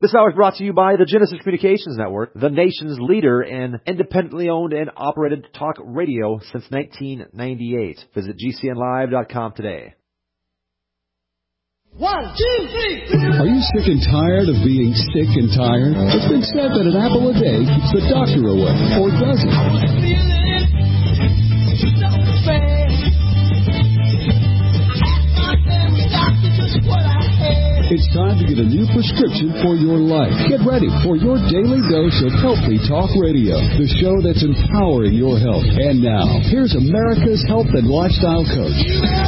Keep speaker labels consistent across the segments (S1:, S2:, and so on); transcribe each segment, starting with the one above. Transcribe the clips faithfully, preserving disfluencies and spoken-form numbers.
S1: This hour is brought to you by the Genesis Communications Network, the nation's leader in independently owned and operated talk radio since nineteen ninety-eight. Visit G C N live dot com today.
S2: One, two, three.
S3: Are you sick and tired of being sick and tired? It's been said that an apple a day keeps the doctor away, or does it? It's time to get a new prescription for your life. Get ready for your daily dose of Healthy Talk Radio, the show that's empowering your health. And now, here's America's health and lifestyle coach.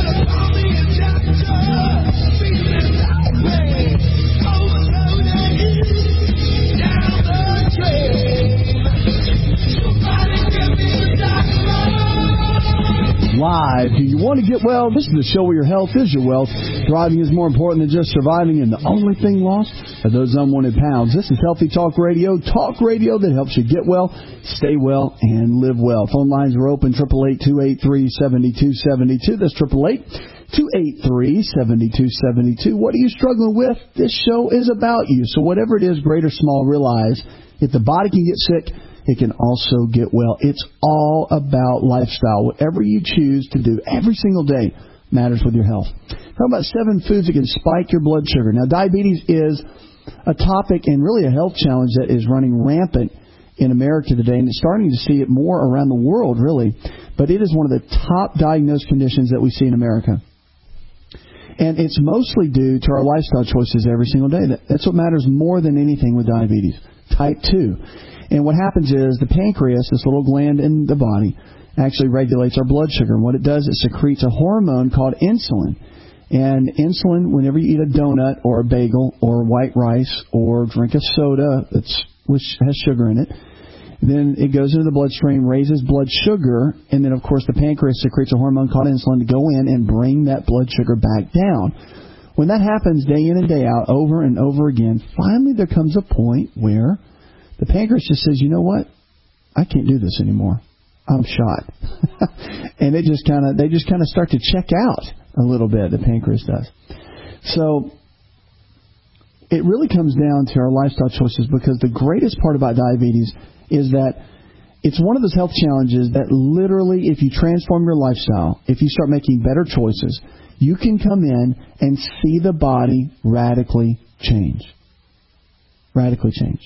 S3: Live. Do you want to get well? This is the show where your health is your wealth. Thriving is more important than just surviving, and the only thing lost are those unwanted pounds. This is Healthy Talk Radio, talk radio that helps you get well, stay well, and live well. Phone lines are open, eight eight eight, two eight three, seven two seven two. That's eight eight eight, two eight three, seven two seven two. What are you struggling with? This show is about you. So whatever it is, great or small, realize if the body can get sick, it can also get well. It's all about lifestyle. Whatever you choose to do every single day matters with your health. Talk about seven foods that can spike your blood sugar. Now, diabetes is a topic and really a health challenge that is running rampant in America today, and it's starting to see it more around the world, really. But it is one of the top diagnosed conditions that we see in America. And it's mostly due to our lifestyle choices every single day. That's what matters more than anything with diabetes. Type two. And what happens is the pancreas, this little gland in the body, actually regulates our blood sugar. And what it does, it secretes a hormone called insulin. And insulin, whenever you eat a donut or a bagel or white rice or drink a soda that's which has sugar in it, then it goes into the bloodstream, raises blood sugar, and then, of course, the pancreas secretes a hormone called insulin to go in and bring that blood sugar back down. When that happens day in and day out, over and over again, finally there comes a point where the pancreas just says, you know what? I can't do this anymore. I'm shot. And it just kind of, they just kind of start to check out a little bit, the pancreas does. So it really comes down to our lifestyle choices, because the greatest part about diabetes is that it's one of those health challenges that literally, if you transform your lifestyle, if you start making better choices, you can come in and see the body radically change. Radically change.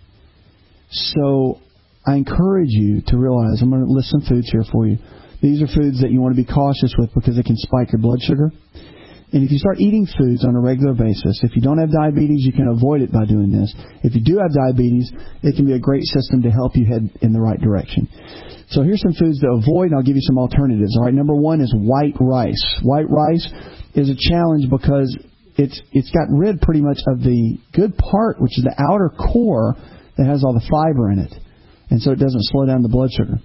S3: So I encourage you to realize, I'm going to list some foods here for you. These are foods that you want to be cautious with because they can spike your blood sugar. And if you start eating foods on a regular basis, if you don't have diabetes, you can avoid it by doing this. If you do have diabetes, it can be a great system to help you head in the right direction. So here's some foods to avoid, and I'll give you some alternatives. All right, number one is white rice. White rice is a challenge because it's it's got rid pretty much of the good part, which is the outer core that has all the fiber in it. And so it doesn't slow down the blood sugar.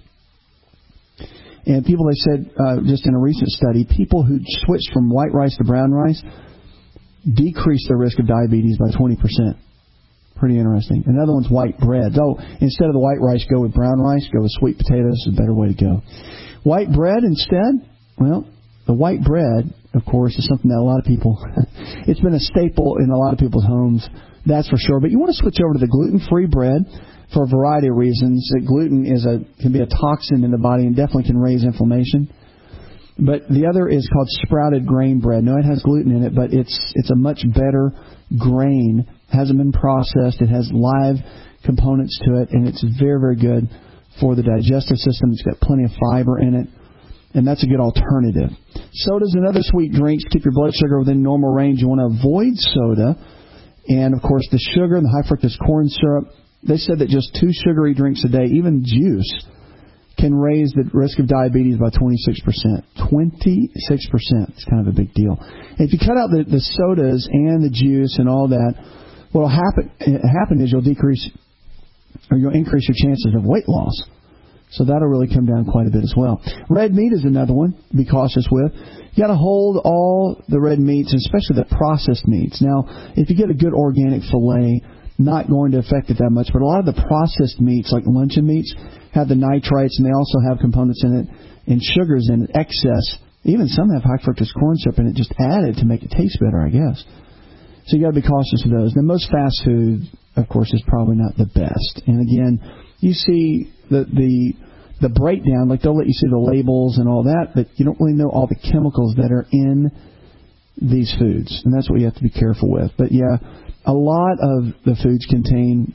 S3: And people, they said, uh, just in a recent study, people who switched from white rice to brown rice decreased their risk of diabetes by twenty percent. Pretty interesting. Another one's white bread. So instead of the white rice, go with brown rice. Go with sweet potatoes. Is a better way to go. White bread instead, well, the white bread, of course, is something that a lot of people, it's been a staple in a lot of people's homes, that's for sure. But you want to switch over to the gluten-free bread for a variety of reasons. Gluten is a can be a toxin in the body and definitely can raise inflammation. But the other is called sprouted grain bread. No, it has gluten in it, but it's it's a much better grain. Hasn't been processed. It has live components to it, and it's very, very good for the digestive system. It's got plenty of fiber in it, and that's a good alternative. Soda's another sweet drink to keep your blood sugar within normal range. You want to avoid soda, and, of course, the sugar and the high fructose corn syrup. They said that just two sugary drinks a day, even juice, can raise the risk of diabetes by twenty-six percent. twenty-six percent. It's kind of a big deal. And if you cut out the, the sodas and the juice and all that, what will happen, happen is you'll decrease or you'll increase your chances of weight loss. So that'll really come down quite a bit as well. Red meat is another one to be cautious with. You got to hold all the red meats, especially the processed meats. Now, if you get a good organic filet, not going to affect it that much, but a lot of the processed meats, like luncheon meats, have the nitrites, and they also have components in it and sugars in it, excess. Even some have high fructose corn syrup in it, just added to make it taste better, I guess. So you got to be cautious of those. Now, most fast food of course, is probably not the best. And again, you see the the the breakdown, like they'll let you see the labels and all that, but you don't really know all the chemicals that are in these foods, and that's what you have to be careful with. But yeah, a lot of the foods contain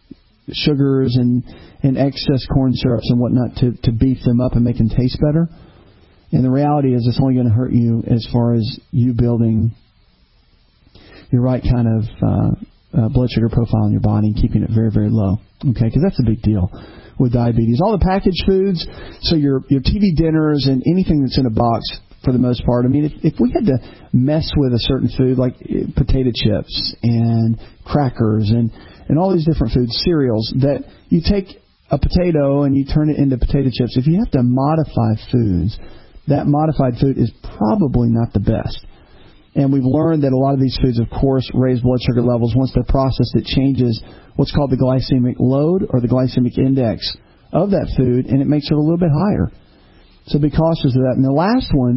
S3: sugars and, and excess corn syrups and whatnot to, to beef them up and make them taste better. And the reality is it's only going to hurt you as far as you building your right kind of uh, uh, blood sugar profile in your body and keeping it very, very low. Okay, because that's a big deal with diabetes. All the packaged foods, so your your T V dinners and anything that's in a box for the most part. I mean, if, if we had to mess with a certain food like potato chips and crackers and, and all these different foods, cereals, that you take a potato and you turn it into potato chips, if you have to modify foods, that modified food is probably not the best. And we've learned that a lot of these foods, of course, raise blood sugar levels. Once they're processed, it changes what's called the glycemic load or the glycemic index of that food, and it makes it a little bit higher. So be cautious of that. And the last one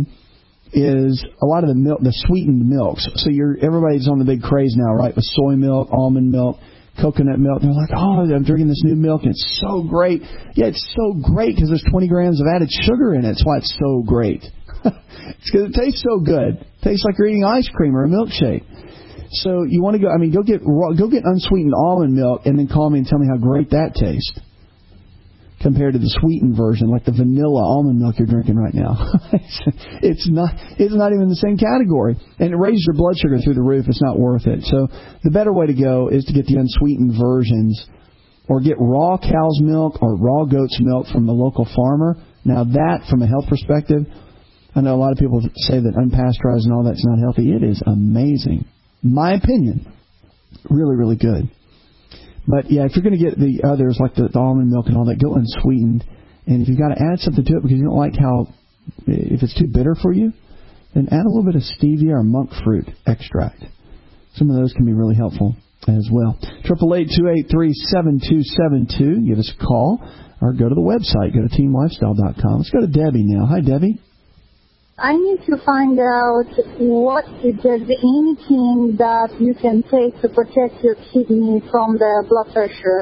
S3: is a lot of the milk, the sweetened milks. So you're everybody's on the big craze now, right, with soy milk, almond milk, coconut milk. They're like, oh, I'm drinking this new milk, and it's so great. Yeah, it's so great because there's twenty grams of added sugar in it. That's why it's so great. It's because it tastes so good. It tastes like you're eating ice cream or a milkshake. So you want to go, I mean, go get raw, go get unsweetened almond milk and then call me and tell me how great that tastes compared to the sweetened version, like the vanilla almond milk you're drinking right now. it's, it's not it's not even the same category. And it raises your blood sugar through the roof. It's not worth it. So the better way to go is to get the unsweetened versions or get raw cow's milk or raw goat's milk from the local farmer. Now that, from a health perspective, I know a lot of people say that unpasteurized and all that's not healthy. It is amazing. My opinion, really, really good. But, yeah, if you're going to get the others, like the, the almond milk and all that, go unsweetened. And if you've got to add something to it because you don't like how, if it's too bitter for you, then add a little bit of stevia or monk fruit extract. Some of those can be really helpful as well. eight eight eight, two eight three, seven two seven two. Give us a call or go to the website. Go to team lifestyle dot com. Let's go to Debbie now. Hi, Debbie.
S2: I need to find out what is anything that you can take to protect your kidney from the blood pressure.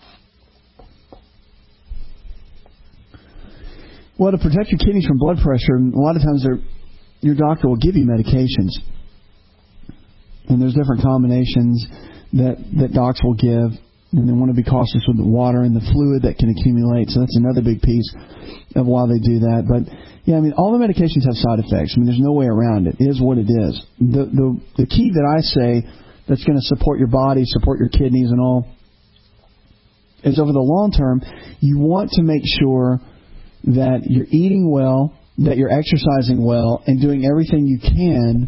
S3: Well, to protect your kidneys from blood pressure, a lot of times your doctor will give you medications. And there's different combinations that, that docs will give. And they want to be cautious with the water and the fluid that can accumulate. So that's another big piece of why they do that. But, yeah, I mean, all the medications have side effects. I mean, there's no way around it. It is what it is. The the, the key that I say that's going to support your body, support your kidneys and all, is over the long term, you want to make sure that you're eating well, that you're exercising well, and doing everything you can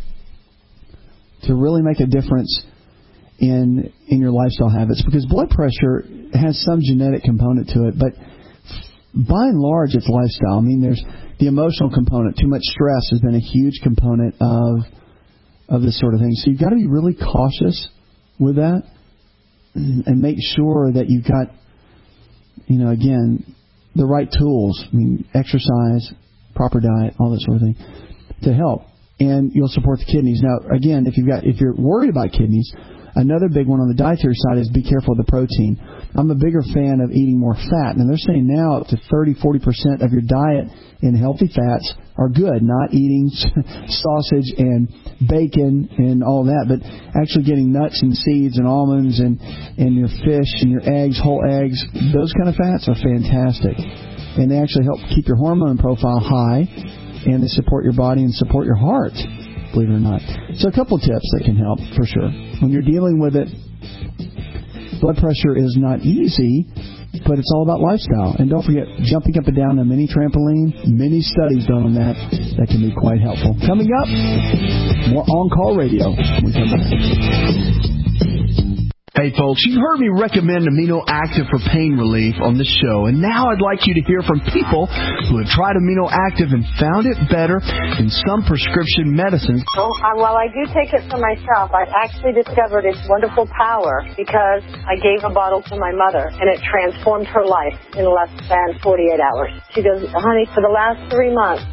S3: to really make a difference in in your lifestyle habits, because blood pressure has some genetic component to it, but by and large it's lifestyle. I mean, there's the emotional component. Too much stress has been a huge component of of this sort of thing. So you've got to be really cautious with that and make sure that you've got, you know, again, the right tools. I mean, exercise, proper diet, all that sort of thing to help, and you'll support the kidneys. Now, again, if you've got if you're worried about kidneys, another big one on the dietary side is be careful of the protein. I'm a bigger fan of eating more fat. And they're saying now up to thirty, forty percent of your diet in healthy fats are good. Not eating sausage and bacon and all that, but actually getting nuts and seeds and almonds and, and your fish and your eggs, whole eggs. Those kind of fats are fantastic. And they actually help keep your hormone profile high, and they support your body and support your heart, believe it or not. So a couple of tips that can help for sure. When you're dealing with it, blood pressure is not easy, but it's all about lifestyle. And don't forget, jumping up and down a mini trampoline, many studies done on that. That can be quite helpful. Coming up, more On-Call Radio when we come back.
S4: Hey folks, you've heard me recommend Amino Active for pain relief on this show, and now I'd like you to hear from people who have tried Amino Active and found it better than some prescription medicines.
S5: Well, uh, while I do take it for myself, I actually discovered its wonderful power because I gave a bottle to my mother, and it transformed her life in less than forty-eight hours. She goes, honey, for the last three months,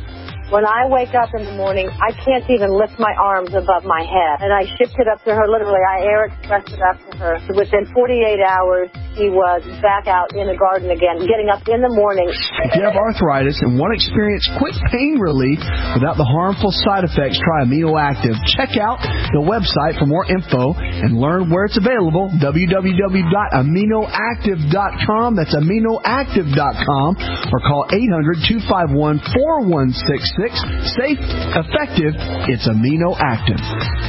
S5: When I wake up in the morning, I can't even lift my arms above my head. And I shipped it up to her, literally, I air expressed it up to her. So within forty-eight hours, she was back out in the garden again, getting up in the morning.
S4: If you have arthritis and want to experience quick pain relief without the harmful side effects, try Amino Active. Check out the website for more info and learn where it's available, w w w dot amino active dot com. That's amino active dot com. Or call eight hundred, two five one, four one six six. Safe, effective, it's Amino Active.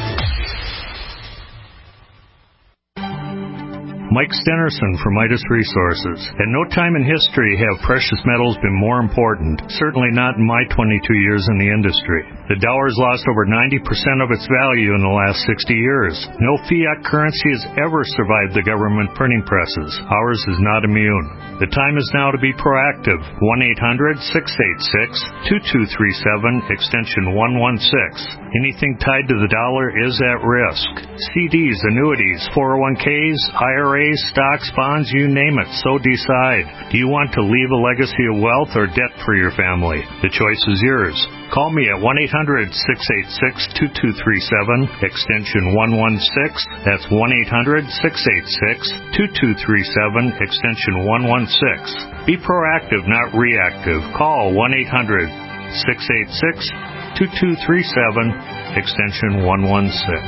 S6: Mike Stenerson from Midas Resources. At no time in history have precious metals been more important, certainly not in my twenty-two years in the industry. The dollar has lost over ninety percent of its value in the last sixty years. No fiat currency has ever survived the government printing presses. Ours is not immune. The time is now to be proactive. one eight hundred, six eight six, two two three seven, extension one one six. Anything tied to the dollar is at risk. C Ds, annuities, four oh one Ks, I R As, stocks, bonds, you name it, so decide. Do you want to leave a legacy of wealth or debt for your family? The choice is yours. Call me at one eight hundred, six eight six, two two three seven, extension one one six. That's one eight hundred, six eight six, two two three seven, extension one one six. Be proactive, not reactive. Call one eight hundred, six eight six, two two three seven, extension one one six.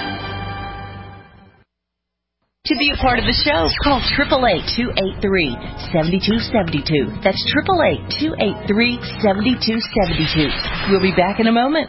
S7: To be a part of the show, call eight eight eight, two eight three, seven two seven two. That's eight eight eight, two eight three, seven two seven two. We'll be back in a moment.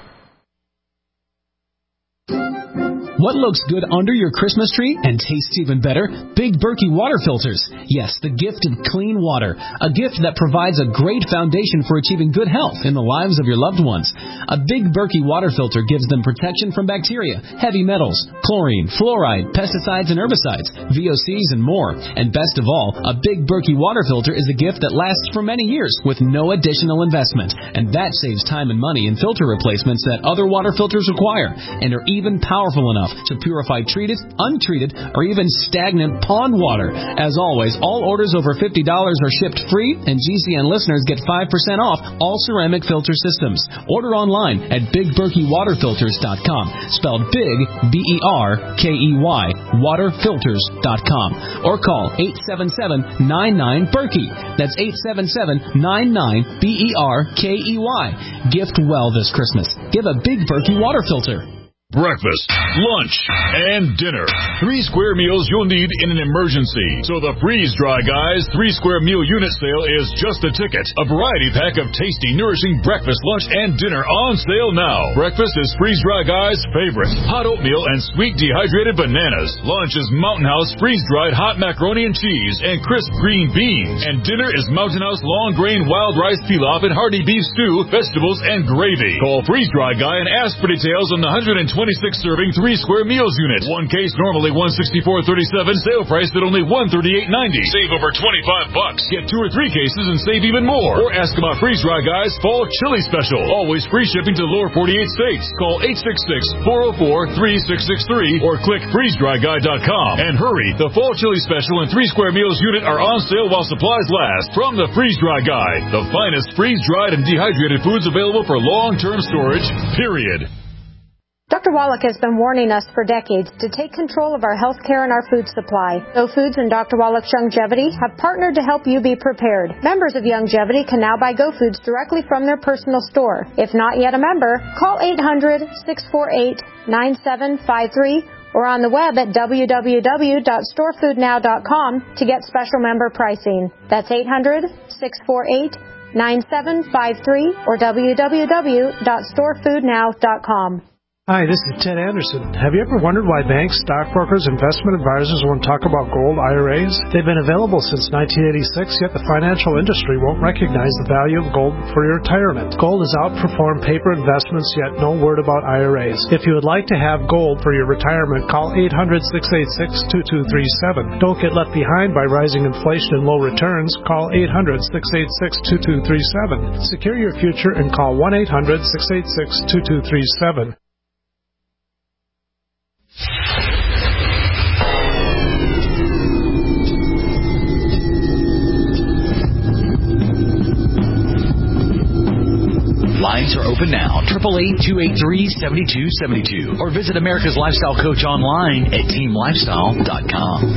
S8: What looks good under your Christmas tree and tastes even better? Big Berkey water filters. Yes, the gift of clean water. A gift that provides a great foundation for achieving good health in the lives of your loved ones. A Big Berkey water filter gives them protection from bacteria, heavy metals, chlorine, fluoride, pesticides and herbicides, V O Cs and more. And best of all, a Big Berkey water filter is a gift that lasts for many years with no additional investment. And that saves time and money in filter replacements that other water filters require and are even powerful enough to purify treated, untreated, or even stagnant pond water. As always, all orders over fifty dollars are shipped free, and G C N listeners get five percent off all ceramic filter systems. Order online at big berkey water filters dot com, spelled big, B E R K E Y, water filters dot com. Or call eight seven seven, nine nine, Berkey. That's eight seven seven, nine nine, B E R K E Y. Gift well this Christmas. Give a Big Berkey water filter.
S9: Breakfast, lunch, and dinner. Three square meals you'll need in an emergency. So the Freeze Dry Guys three square meal unit sale is just the ticket. A variety pack of tasty, nourishing breakfast, lunch, and dinner on sale now. Breakfast is Freeze Dry Guys' favorite. Hot oatmeal and sweet dehydrated bananas. Lunch is Mountain House freeze-dried hot macaroni and cheese and crisp green beans. And dinner is Mountain House long grain wild rice pilaf and hearty beef stew, vegetables, and gravy. Call Freeze Dry Guy and ask for details on the one hundred twenty-six serving three square meals unit. One case normally one sixty-four thirty-seven, sale price at only one thirty-eight ninety. Save over twenty-five bucks. Get two or three cases and save even more. Or ask about Freeze Dry Guys Fall Chili Special. Always free shipping to the lower forty-eight states. Call eight six six, four oh four, three six six three or click freeze dry guy dot com. And hurry, the Fall Chili Special and three square meals unit are on sale while supplies last. From the Freeze Dry Guy, the finest freeze-dried and dehydrated foods available for long-term storage, period.
S10: Doctor Wallach has been warning us for decades to take control of our health care and our food supply. Go Foods and Doctor Wallach's Youngevity have partnered to help you be prepared. Members of Youngevity can now buy Go Foods directly from their personal store. If not yet a member, call eight hundred, six four eight, nine seven five three or on the web at w w w dot store food now dot com to get special member pricing. That's eight hundred, six four eight, nine seven five three or w w w dot store food now dot com.
S11: Hi, this is Ted Anderson. Have you ever wondered why banks, stockbrokers, investment advisors won't talk about gold I R As? They've been available since nineteen eighty-six, yet the financial industry won't recognize the value of gold for your retirement. Gold has outperformed paper investments, yet no word about I R As. If you would like to have gold for your retirement, call eight hundred, six eight six, two two three seven. Don't get left behind by rising inflation and low returns. Call eight hundred, six eight six, two two three seven. Secure your future and call one eight hundred, six eight six, two two three seven.
S12: Live Lines are open now. eight eight eight, two eight three, seven two seven two. Or visit America's Lifestyle Coach online at team lifestyle dot com.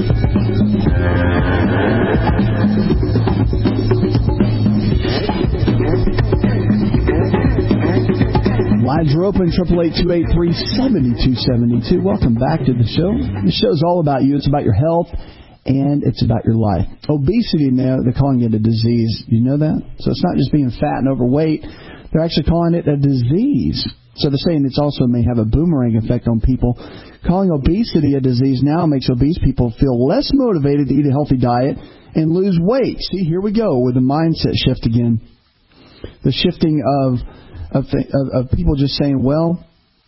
S3: Lines are open, eight eight eight, two eight three, seven two seven two. Welcome back to the show. The show's all about you. It's about your health, and it's about your life. Obesity now, they're calling it a disease. You know that? So it's not just being fat and overweight. They're actually calling it a disease. So they're saying it's also may have a boomerang effect on people. Calling obesity a disease now makes obese people feel less motivated to eat a healthy diet and lose weight. See, here we go with the mindset shift again. The shifting of of, of, of people just saying, well,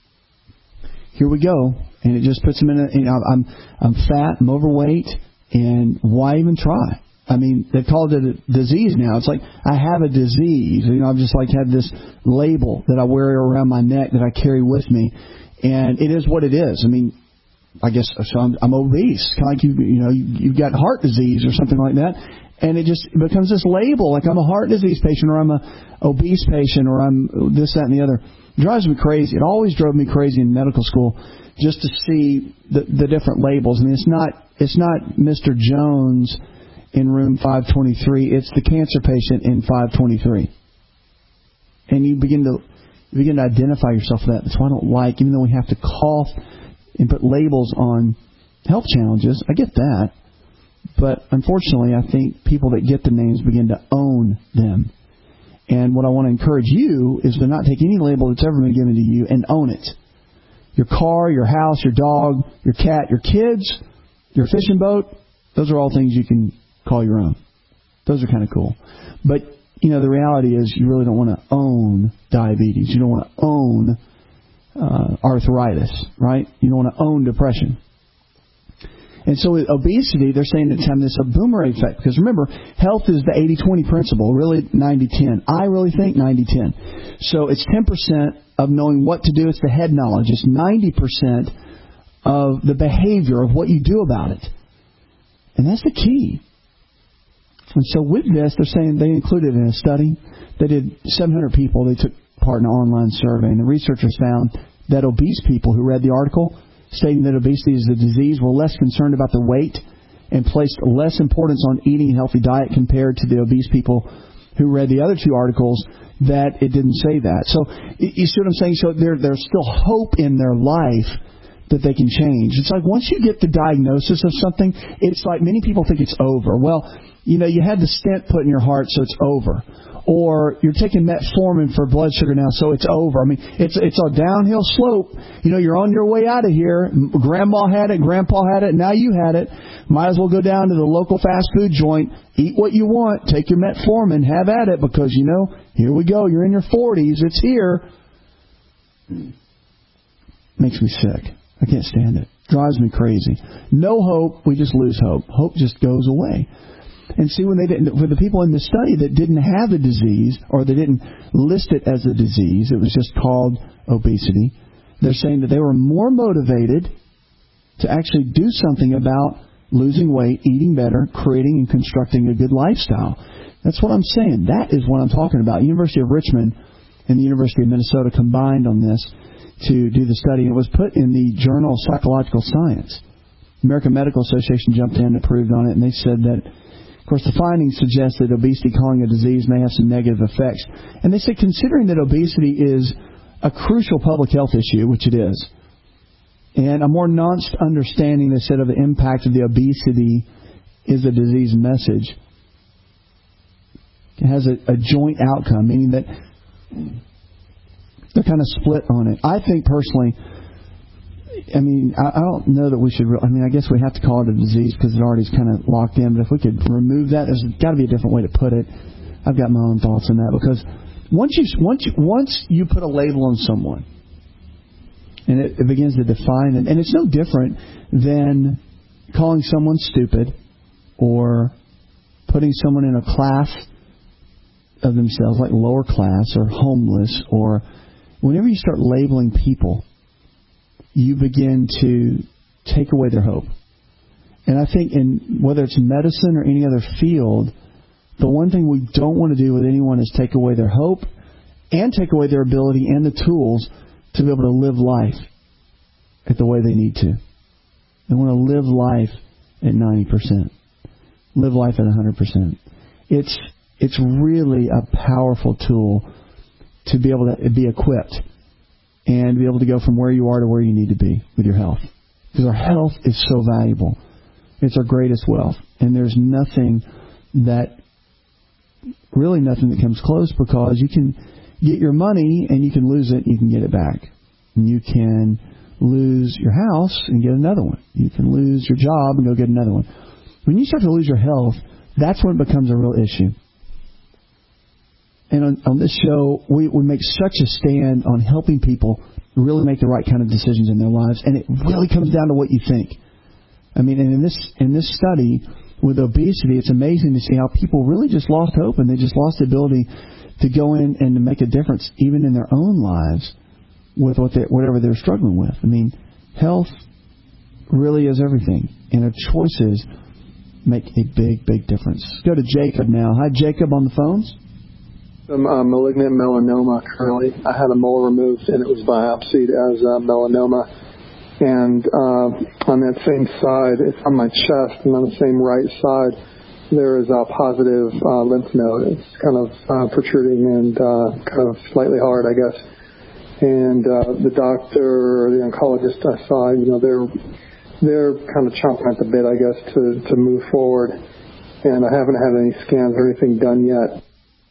S3: here we go. And it just puts them in a, you know, I'm, I'm fat, I'm overweight, and why even try? I mean, they called it a disease now. It's like I have a disease. You know, I've just like had this label that I wear around my neck that I carry with me, and it is what it is. I mean, I guess so. I'm, I'm obese, kind of like you, you know, you, you've got heart disease or something like that, and it just becomes this label, like I'm a heart disease patient, or I'm a obese patient, or I'm this, that, and the other. It drives me crazy. It always drove me crazy in medical school just to see the, the different labels. I mean, it's not it's not Mister Jones in room five twenty-three. It's the cancer patient in five twenty-three. And you begin to you begin to identify yourself with that. That's why I don't like, even though we have to cough and put labels on health challenges. I get that. But unfortunately, I think people that get the names begin to own them. And what I want to encourage you is to not take any label that's ever been given to you and own it. Your car, your house, your dog, your cat, your kids, your fishing boat, those are all things you can call your own. Those are kind of cool. But, you know, the reality is you really don't want to own diabetes. You don't want to own uh, arthritis, right? You don't want to own depression. And so with obesity, they're saying it's having this a boomerang effect. Because remember, health is the eighty twenty principle, really ninety ten. I really think ninety ten. So it's ten percent of knowing what to do. It's the head knowledge. It's ninety percent of the behavior of what you do about it. And that's the key. And so with this, they're saying they included in a study, they did seven hundred people. They took part in an online survey. And the researchers found that obese people who read the article stating that obesity is a disease were less concerned about their weight and placed less importance on eating a healthy diet compared to the obese people who read the other two articles that it didn't say that. So you see what I'm saying? So there, there's still hope in their life that they can change. It's like once you get the diagnosis of something, it's like many people think it's over. Well, you know, you had the stent put in your heart, so it's over. Or you're taking metformin for blood sugar now, so it's over. I mean, it's it's a downhill slope. You know, you're on your way out of here. Grandma had it, Grandpa had it, now you had it. Might as well go down to the local fast food joint, eat what you want, take your metformin, have at it, because, you know, here we go. You're in your forties. It's here. Makes me sick. I can't stand it. Drives me crazy. No hope. We just lose hope. Hope just goes away. And see, when they didn't, for the people in the study that didn't have the disease, or they didn't list it as a disease, it was just called obesity, they're saying that they were more motivated to actually do something about losing weight, eating better, creating and constructing a good lifestyle. That's what I'm saying. That is what I'm talking about. University of Richmond and the University of Minnesota combined on this to do the study. It was put in the Journal of Psychological Science. American Medical Association jumped in and approved on it, and they said that, of course, the findings suggest that obesity, calling a disease, may have some negative effects. And they said, considering that obesity is a crucial public health issue, which it is, and a more nuanced understanding, they said, of the impact of the obesity is a disease message, it has a, a joint outcome, meaning that they're kind of split on it. I think personally, I mean, I, I don't know that we should, I mean, I guess we have to call it a disease because it already is kind of locked in, but if we could remove that, there's got to be a different way to put it. I've got my own thoughts on that, because once you, once you, once you put a label on someone, and it, it begins to define it, and it's no different than calling someone stupid or putting someone in a class of themselves, like lower class or homeless, or whenever you start labeling people, you begin to take away their hope. And I think in whether it's medicine or any other field, the one thing we don't want to do with anyone is take away their hope and take away their ability and the tools to be able to live life at the way they need to. They want to live life at ninety percent. Live life at one hundred percent. It's it's really a powerful tool to be able to be equipped and be able to go from where you are to where you need to be with your health. Because our health is so valuable. It's our greatest wealth. And there's nothing that, really nothing that comes close, because you can get your money and you can lose it and you can get it back. And you can lose your house and get another one. You can lose your job and go get another one. When you start to lose your health, that's when it becomes a real issue. And on, on this show, we, we make such a stand on helping people really make the right kind of decisions in their lives, and it really comes down to what you think. I mean, and in this in this study with obesity, it's amazing to see how people really just lost hope, and they just lost the ability to go in and to make a difference even in their own lives with what they, whatever they're struggling with. I mean, health really is everything, and our choices make a big, big difference. Let's go to Jacob now. Hi, Jacob on the phones.
S13: Some uh, malignant melanoma currently. I had a mole removed, and it was biopsied as uh, melanoma. And uh, on that same side, it's on my chest, and on the same right side, there is a positive uh, lymph node. It's kind of uh, protruding and uh, kind of slightly hard, I guess. And uh, the doctor or the oncologist I saw, you know, they're they're kind of chomping at the bit, I guess, to, to move forward. And I haven't had any scans or anything done yet.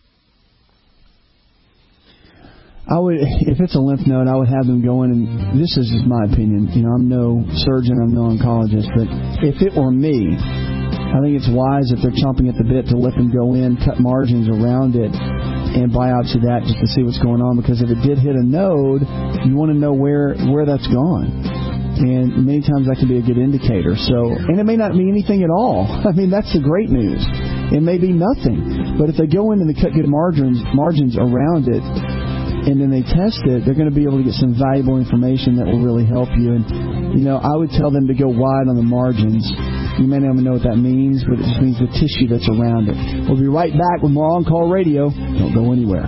S3: I would, if it's a lymph node, I would have them go in, and this is just my opinion. You know, I'm no surgeon, I'm no oncologist, but if it were me, I think it's wise if they're chomping at the bit to let them go in, cut margins around it, and biopsy that just to see what's going on. Because if it did hit a node, you want to know where where that's gone. And many times that can be a good indicator. So, and it may not be anything at all. I mean, that's the great news. It may be nothing. But if they go in and they cut good margins margins around it, and then they test it, they're going to be able to get some valuable information that will really help you. And, you know, I would tell them to go wide on the margins. You may not even know what that means, but it just means the tissue that's around it. We'll be right back with more On Call Radio. Don't go anywhere.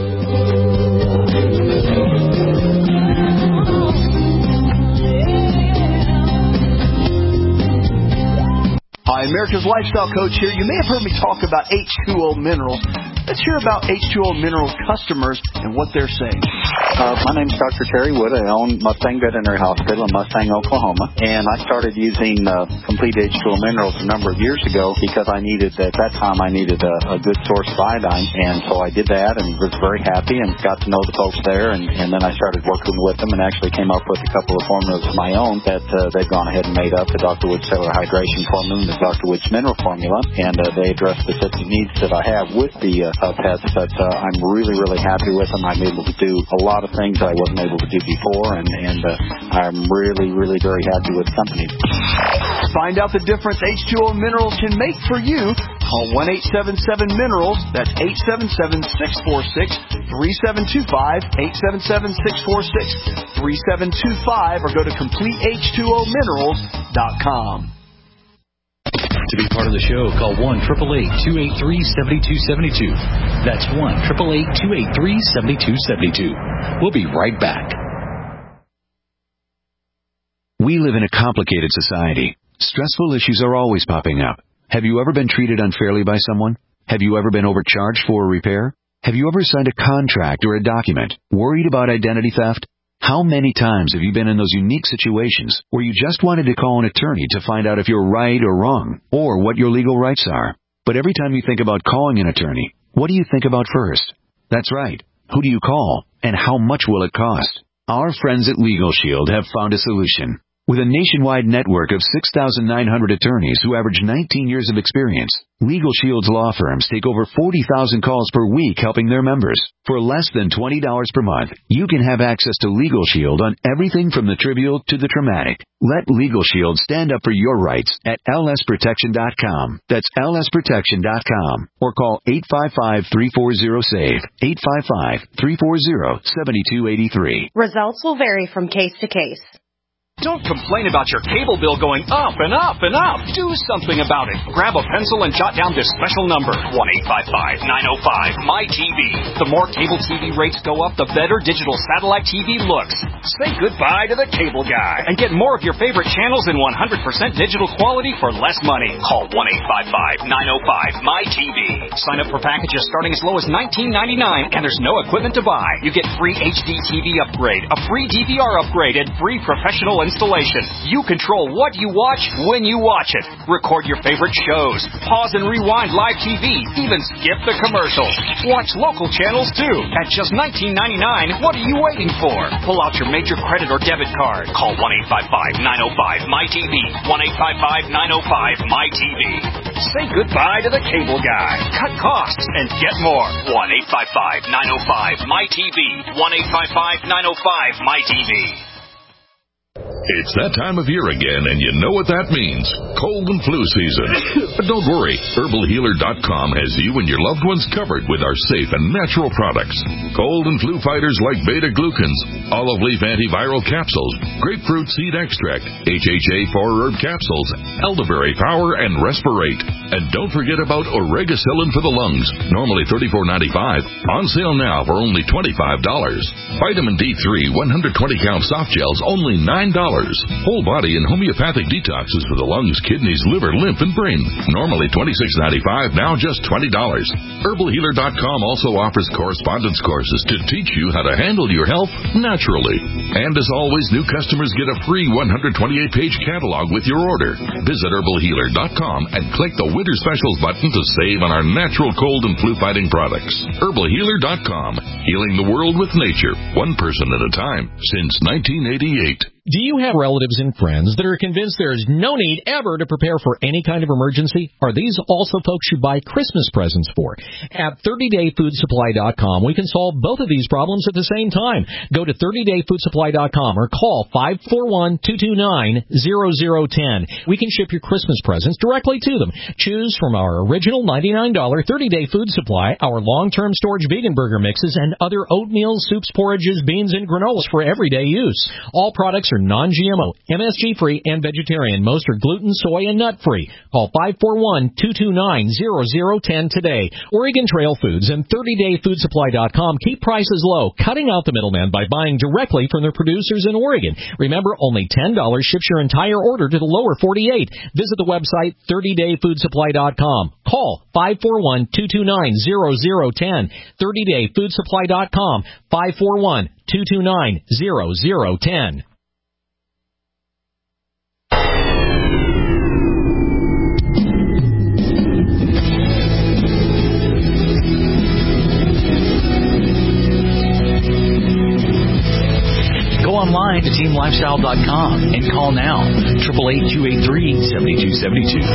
S4: Hi, America's Lifestyle Coach here. You may have heard me talk about H two O Minerals. Let's hear about H two O Minerals customers and what they're saying.
S14: Uh, my name's Doctor Terry Wood. I own Mustang Veterinary Hospital in Mustang, Oklahoma. And I started using uh, Complete H two O Minerals a number of years ago because I needed, at that time, I needed a, a good source of iodine. And so I did that and was very happy and got to know the folks there. And, and then I started working with them and actually came up with a couple of formulas of my own that uh, they've gone ahead and made up. The Doctor Wood Cellular Hydration Formula and the Doctor Wood's Mineral Formula. And uh, they address specific needs that I have with the uh, uh, pets. But uh, I'm really, really happy with them. I'm able to do a lot of things I wasn't able to do before, and, and uh, I'm really, really very happy with the company.
S4: Find out the difference H two O Minerals can make for you. Call one eight seven seven minerals. That's eight seven seven, six four six, three seven two five, eight seven seven, six four six, three seven two five, or go to complete H two O minerals dot com.
S12: To be part of the show, call one eight eight eight, two eight three, seven two seven two. That's one eight eight eight, two eight three, seven two seven two. We'll be right back.
S15: We live in a complicated society. Stressful issues are always popping up. Have you ever been treated unfairly by someone? Have you ever been overcharged for a repair? Have you ever signed a contract or a document worried about identity theft? How many times have you been in those unique situations where you just wanted to call an attorney to find out if you're right or wrong, or what your legal rights are? But every time you think about calling an attorney, what do you think about first? That's right. Who do you call, and how much will it cost? Our friends at Legal Shield have found a solution. With a nationwide network of six thousand nine hundred attorneys who average nineteen years of experience, Legal Shield's law firms take over forty thousand calls per week helping their members. For less than twenty dollars per month, you can have access to Legal Shield on everything from the trivial to the traumatic. Let Legal Shield stand up for your rights at L S protection dot com. That's L S protection dot com. Or call eight five five, three four zero, S A V E, eight five five, three four zero, seven two eight three.
S10: Results will vary from case to case.
S16: Don't complain about your cable bill going up and up and up. Do something about it. Grab a pencil and jot down this special number, one eight five five, nine oh five, M Y T V. The more cable T V rates go up, the better digital satellite T V looks. Say goodbye to the cable guy and get more of your favorite channels in one hundred percent digital quality for less money. Call one eight five five, nine oh five, M Y T V. Sign up for packages starting as low as nineteen ninety-nine, and there's no equipment to buy. You get free H D T V upgrade, a free D V R upgrade, and free professional installation. You control what you watch when you watch it. Record your favorite shows. Pause and rewind live T V. Even skip the commercials. Watch local channels too. At just nineteen ninety-nine, what are you waiting for? Pull out your major credit or debit card. Call one eight five five, nine oh five, M Y T V. one eight five five, nine oh five, M Y T V. Say goodbye to the cable guy. Cut costs and get more. one eight five five, nine oh five, M Y T V. one eight five five, nine oh five, M Y T V.
S9: It's that time of year again, and you know what that means. Cold and flu season. But don't worry, herbal healer dot com has you and your loved ones covered with our safe and natural products. Cold and flu fighters like beta-glucans, olive leaf antiviral capsules, grapefruit seed extract, H H A four herb capsules, elderberry power, and respirate. And don't forget about oregacillin for the lungs, normally thirty-four ninety-five, on sale now for only twenty-five dollars. Vitamin D three one hundred twenty count soft gels, only nine dollars. Whole body and homeopathic detoxes for the lungs, kidneys, liver, lymph, and brain. Normally twenty-six ninety-five, now just twenty dollars. herbal healer dot com also offers correspondence courses to teach you how to handle your health naturally. And as always, new customers get a free one hundred twenty-eight page catalog with your order. Visit herbal healer dot com and click the Winter Specials button to save on our natural cold and flu fighting products. herbal healer dot com, healing the world with nature, one person at a time, since nineteen eighty-eight.
S17: Do you have relatives and friends that are convinced there is no need ever to prepare for any kind of emergency? Are these also folks you buy Christmas presents for? At thirty day food supply dot com, we can solve both of these problems at the same time. Go to thirty day food supply dot com or call five four one, two two nine, zero zero one zero. We can ship your Christmas presents directly to them. Choose from our original ninety-nine dollars thirty day food supply, our long-term storage vegan burger mixes, and other oatmeal, soups, porridges, beans, and granolas for everyday use. All products are non-G M O, M S G-free, and vegetarian. Most are gluten, soy, and nut-free. Call five four one, two two nine, zero zero one zero today. Oregon Trail Foods and thirty day food supply dot com keep prices low, cutting out the middleman by buying directly from their producers in Oregon. Remember, only ten dollars ships your entire order to the lower forty-eight. Visit the website thirty day food supply dot com. Call five four one, two two nine, zero zero one zero. thirty day food supply dot com, five four one, two two nine, zero zero one zero.
S12: Go online to team lifestyle dot com and call now, eight eight eight, two eight three, seven two seven two.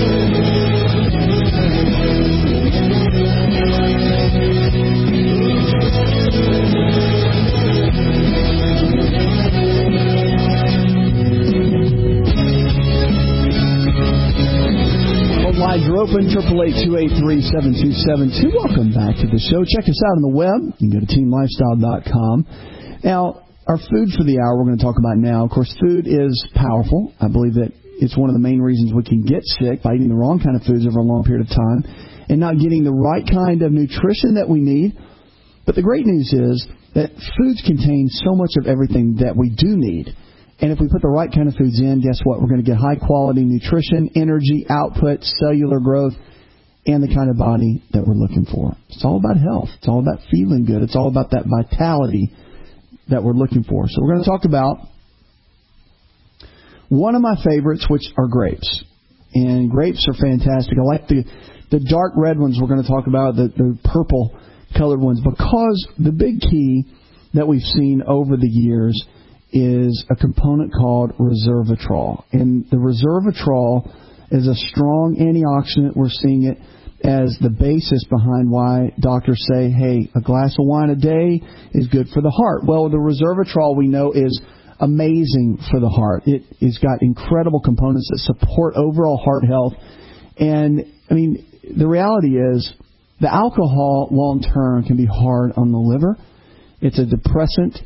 S3: Lines are open, eight eight eight, two eight three, seven two seven two. Welcome back to the show. Check us out on the web. You can go to team lifestyle dot com. Now, our food for the hour we're going to talk about now. Of course, food is powerful. I believe that it's one of the main reasons we can get sick by eating the wrong kind of foods over a long period of time and not getting the right kind of nutrition that we need. But the great news is that foods contain so much of everything that we do need. And if we put the right kind of foods in, guess what? We're going to get high-quality nutrition, energy, output, cellular growth, and the kind of body that we're looking for. It's all about health. It's all about feeling good. It's all about that vitality that we're looking for. So we're going to talk about one of my favorites, which are grapes. And grapes are fantastic. I like the, the dark red ones we're going to talk about, the, the purple-colored ones, because the big key that we've seen over the years is a component called resveratrol. And the resveratrol is a strong antioxidant. We're seeing it as the basis behind why doctors say, hey, a glass of wine a day is good for the heart. Well, the resveratrol we know is amazing for the heart. It, it's got incredible components that support overall heart health. And, I mean, the reality is the alcohol long-term can be hard on the liver. It's a depressant.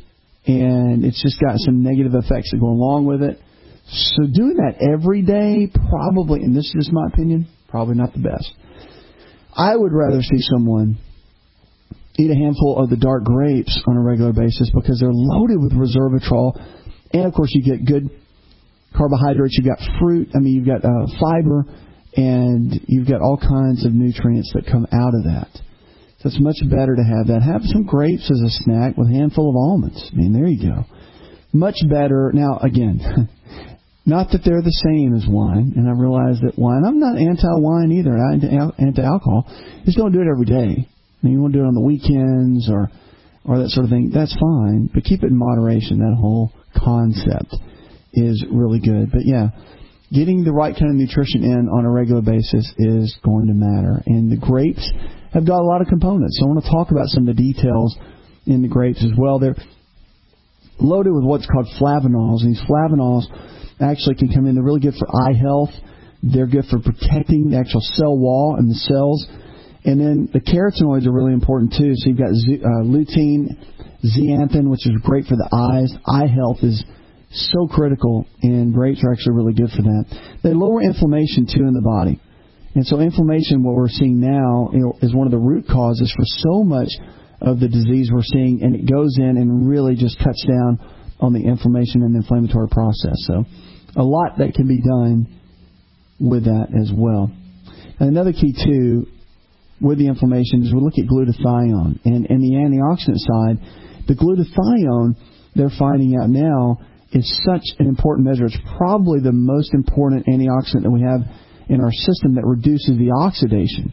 S3: and it's just got some negative effects that go along with it. So doing that every day, probably, and this is just my opinion, probably not the best. I would rather see someone eat a handful of the dark grapes on a regular basis because they're loaded with resveratrol, and of course you get good carbohydrates, you've got fruit, I mean you've got uh, fiber, and you've got all kinds of nutrients that come out of that. So it's much better to have that. Have some grapes as a snack with a handful of almonds. I mean, there you go. Much better. Now, again, not that they're the same as wine, and I realize that wine, I'm not anti-wine either, not anti-alcohol. Just don't do it every day. I mean, you want to do it on the weekends or or that sort of thing. That's fine, but keep it in moderation. That whole concept is really good. But, yeah, getting the right kind of nutrition in on a regular basis is going to matter. And the grapes have got a lot of components. So I want to talk about some of the details in the grapes as well. They're loaded with what's called flavonols. And these flavonols actually can come in. They're really good for eye health. They're good for protecting the actual cell wall and the cells. And then the carotenoids are really important too. So you've got z- uh, lutein, zeaxanthin, which is great for the eyes. Eye health is so critical, and grapes are actually really good for that. They lower inflammation too in the body. And so inflammation, what we're seeing now, you know, is one of the root causes for so much of the disease we're seeing, and it goes in and really just cuts down on the inflammation and the inflammatory process. So a lot that can be done with that as well. And another key, too, with the inflammation is we look at glutathione. And in the antioxidant side, the glutathione, they're finding out now, is such an important measure. It's probably the most important antioxidant that we have in our system that reduces the oxidation.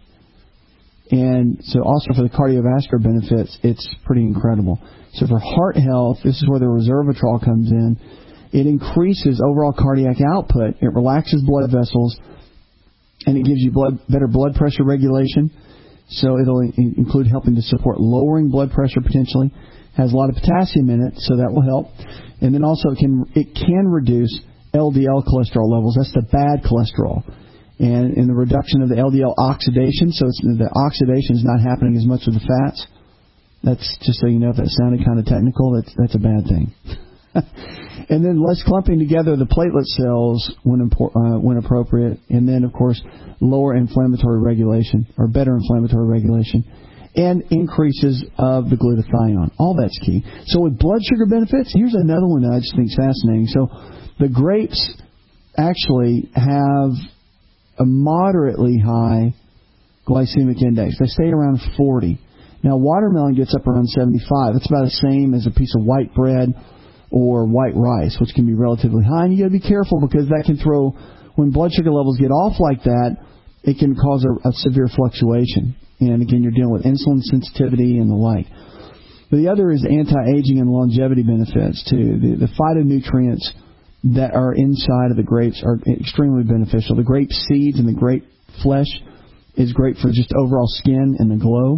S3: And so also for the cardiovascular benefits, it's pretty incredible. So for heart health, this is where the resveratrol comes in. It increases overall cardiac output. It relaxes blood vessels, and it gives you blood, better blood pressure regulation. So it'll in- include helping to support lowering blood pressure potentially. Has a lot of potassium in it, so that will help. And then also it can it can reduce L D L cholesterol levels. That's the bad cholesterol. And in the reduction of the L D L oxidation, so it's, the oxidation is not happening as much with the fats. That's just so you know, if that sounded kind of technical, that's that's a bad thing. And then less clumping together of the platelet cells when uh, when appropriate. And then, of course, lower inflammatory regulation, or better inflammatory regulation. And increases of the glutathione. All that's key. So with blood sugar benefits, here's another one that I just think is fascinating. So the grapes actually have a moderately high glycemic index. They stay around forty. Now, watermelon gets up around seventy-five. It's about the same as a piece of white bread or white rice, which can be relatively high. And you got to be careful because that can throw, when blood sugar levels get off like that, it can cause a, a severe fluctuation. And again, you're dealing with insulin sensitivity and the like. But the other is anti-aging and longevity benefits too. The, the phytonutrients that are inside of the grapes are extremely beneficial. The grape seeds and the grape flesh is great for just overall skin and the glow.